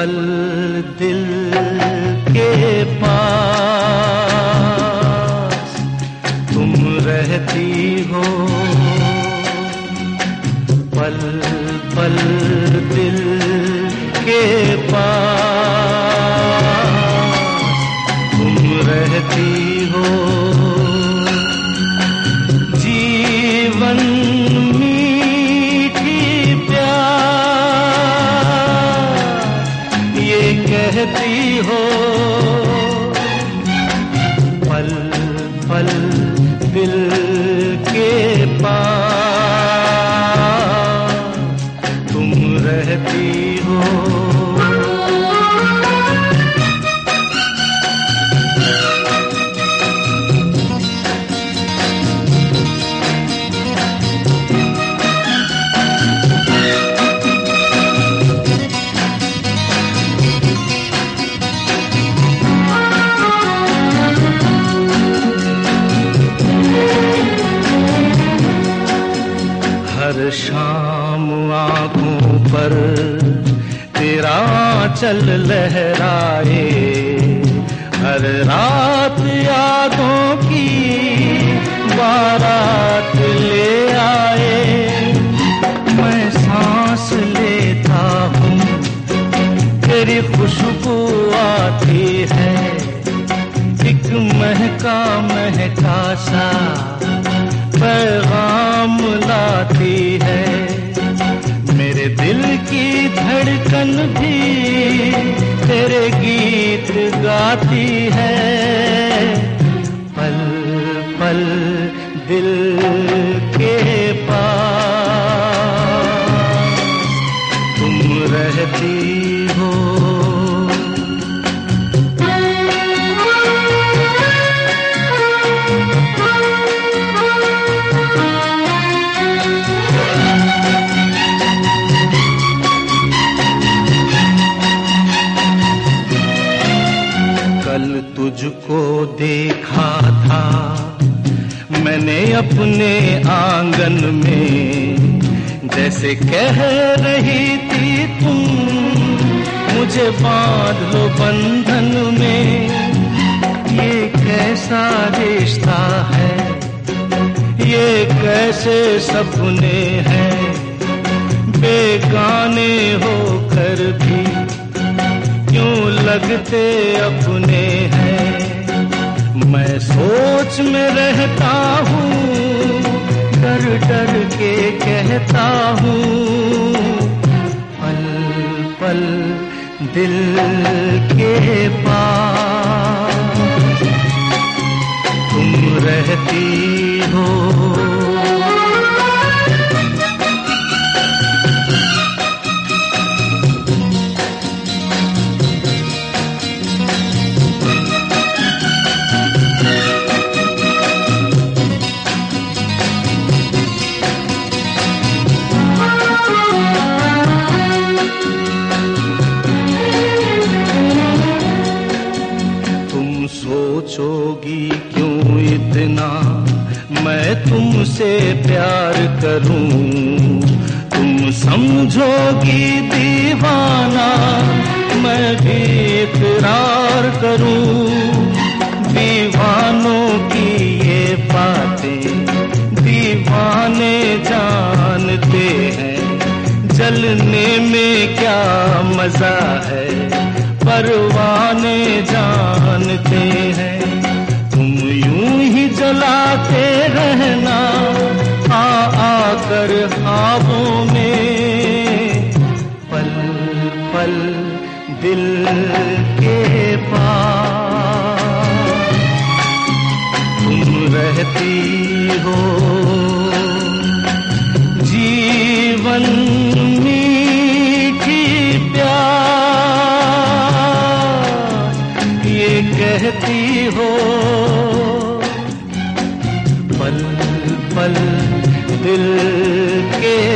पल दिल के पास तुम रहती हो, पल पल दिल के पास तुम रहती हो। जीवन मीठी प्यार ये कहती हो, पल पल दिल के पास तुम रहती हो। हर शाम आँखों पर तेरा आँचल लहराए, हर रात यादों की बारात ले आए। मैं सांस लेता हूँ तेरी खुशबू आती है, एक महका महका सा पैगाम लाती है। मेरे दिल की धड़कन भी तेरे गीत गाती है, पल पल दिल के पास तुम रहती हो। कल तुझको देखा था मैंने अपने आंगन में, जैसे कह रही थी तुम मुझे बांध लो बंधन में। ये कैसा रिश्ता है, ये कैसे सपने हैं, बेगाने होकर भी क्यों लगते अपने हैं। मैं सोच में रहता हूँ, डर डर के कहता हूँ, पल पल दिल के पास तुम रहती हो। सोचोगी क्यों इतना मैं तुमसे प्यार करूं, तुम समझोगी दीवाना मैं भी इकरार करूं। दीवानों की ये बातें दीवाने जानते हैं, जलने में क्या मजा है परवाने जानते हैं। तुम यूं ही जलाते रहना आ आकर ख्वाबों में, पल पल दिल के पास तुम रहती हो। जीवन मीठी प्यार ये कहती हो, पल पल दिल के